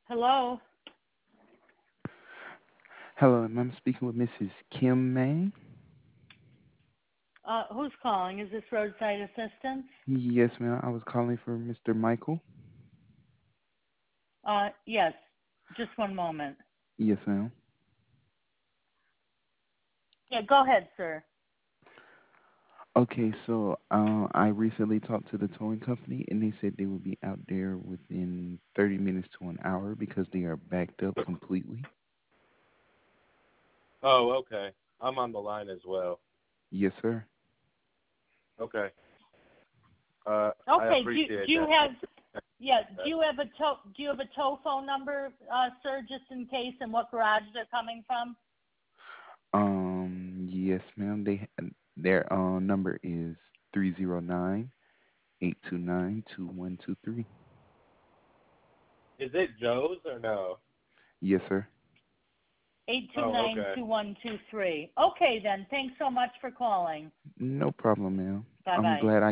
Hello. Hello, I'm speaking with Mrs. Kim May. Who's calling? Is this roadside assistance? Yes, ma'am. I was calling for Mr. Michael. Yes. Just one moment. Yes, ma'am. Yeah, go ahead, sir. Okay, so I recently talked to the towing company, and they said they will be out there within 30 minutes to an hour because they are backed up completely. Oh, okay. I'm on the line as well. Yes, sir. Okay. I Okay. appreciate Do you that. have do you have a tow phone number, sir, just in case, and what garage they're coming from? Yes, ma'am. Their number is 309-829-2123. Is it Joe's or no? Yes, sir. Eight two Oh, nine okay. 2123. Okay, then. Thanks so much for calling. No problem, ma'am. Bye I'm bye. glad I